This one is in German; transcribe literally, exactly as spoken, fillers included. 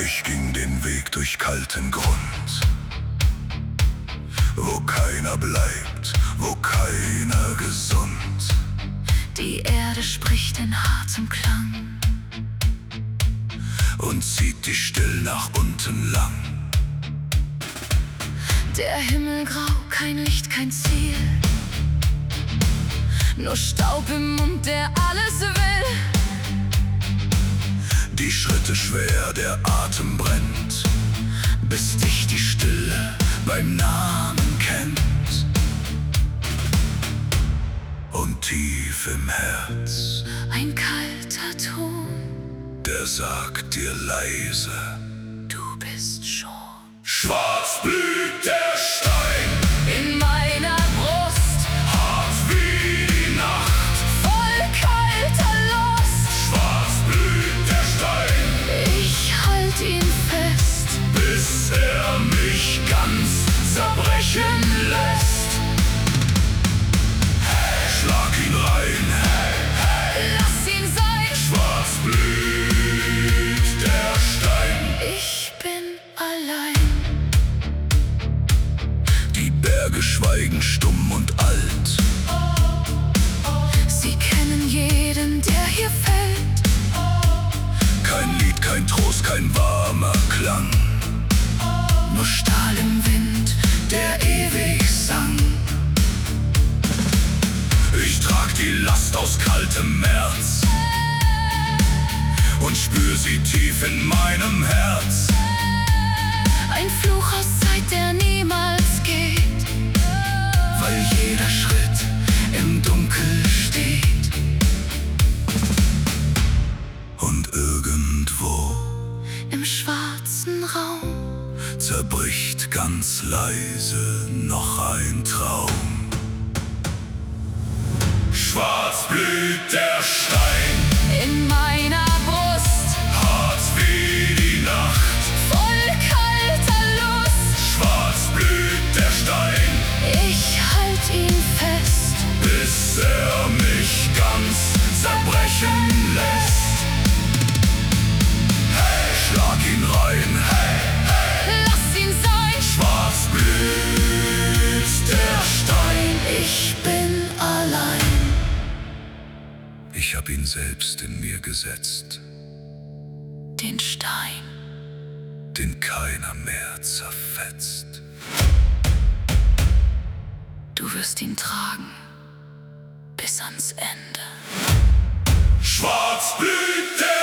Ich ging den Weg durch kalten Grund, wo keiner bleibt, wo keiner gesund. Die Erde spricht in hartem Klang und zieht dich still nach unten lang. Der Himmel grau, kein Licht, kein Ziel, nur Staub im Mund, der alles will. Die Schritte schwer, der Atem brennt, bis dich die Stille beim Namen kennt. Und tief im Herz ein kalter Ton, der sagt dir leise: du bist schon. Schwarz blüht der Stein In meiner Brust, hart wie die Nacht. voll kalter Lust. Schwarz blüht der Stein, Ich halt ihn fest, bis er mich ganz zerbrechen lässt. Schlag ihn rein, lass ihn sein. schwarz blüht der Stein. Ich bin allein. Die Berge schweigen stumm und alt. Sie kennen jeden, der hier fällt. Kein Lied, kein Trost, kein warmer Klang, Nur Stahl im Wind, der ewig sang. Ich trag die Last aus kaltem März und spür sie tief in meinem Herz. ein Fluch aus Zeit, der niemals geht, Weil jeder Schritt im Dunkel steht. Und irgendwo im schwarzen Raum. zerbricht ganz leise noch ein Traum. Schwarz blüht der Stein, In meiner Brust, hart wie die Nacht. voll kalter Lust. Schwarz blüht der Stein, Ich halt ihn fest, bis er mich ganz zerbrechen lässt. Hey, schlag ihn rein, hey, lass ihn sein. schwarz blüht der Stein. Ich bin allein. Ich hab ihn selbst in mir gesetzt, Den Stein, den keiner mehr zerfetzt. du wirst ihn tragen bis ans Ende. Schwarz blüht der